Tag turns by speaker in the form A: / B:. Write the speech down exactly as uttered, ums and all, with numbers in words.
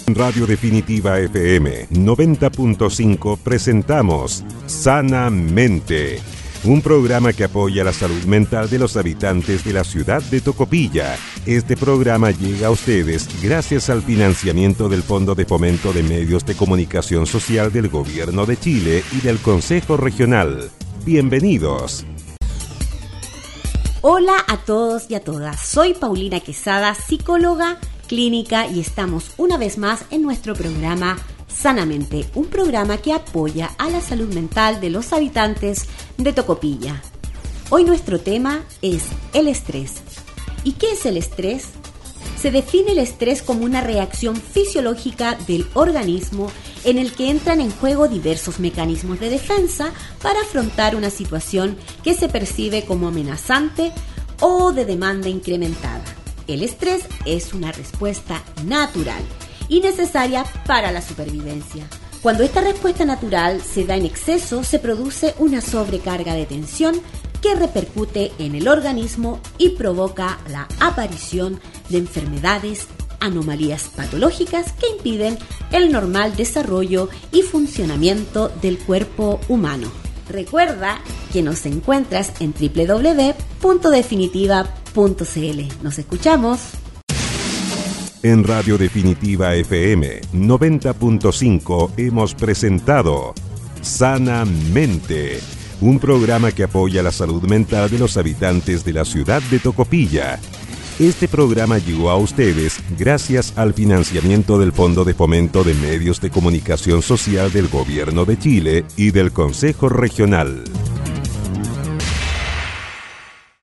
A: Radio Definitiva F M noventa punto cinco presentamos Sanamente, un programa que apoya la salud mental de los habitantes de la ciudad de Tocopilla. Este programa llega a ustedes gracias al financiamiento del Fondo de Fomento de Medios de Comunicación Social del Gobierno de Chile y del Consejo Regional. Bienvenidos.
B: Hola a todos y a todas, soy Paulina Quesada, psicóloga clínica, y estamos una vez más en nuestro programa Sanamente, un programa que apoya a la salud mental de los habitantes de Tocopilla. Hoy nuestro tema es el estrés. ¿Y qué es el estrés? Se define el estrés como una reacción fisiológica del organismo en el que entran en juego diversos mecanismos de defensa para afrontar una situación que se percibe como amenazante o de demanda incrementada. El estrés es una respuesta natural y necesaria para la supervivencia. Cuando esta respuesta natural se da en exceso, se produce una sobrecarga de tensión que repercute en el organismo y provoca la aparición de enfermedades, anomalías patológicas que impiden el normal desarrollo y funcionamiento del cuerpo humano. Recuerda que nos encuentras en doble u doble u doble u punto definitiva punto c l. Nos escuchamos.
A: En Radio Definitiva F M noventa punto cinco hemos presentado Sanamente, un programa que apoya la salud mental de los habitantes de la ciudad de Tocopilla. Este programa llegó a ustedes gracias al financiamiento del Fondo de Fomento de Medios de Comunicación Social del Gobierno de Chile y del Consejo Regional.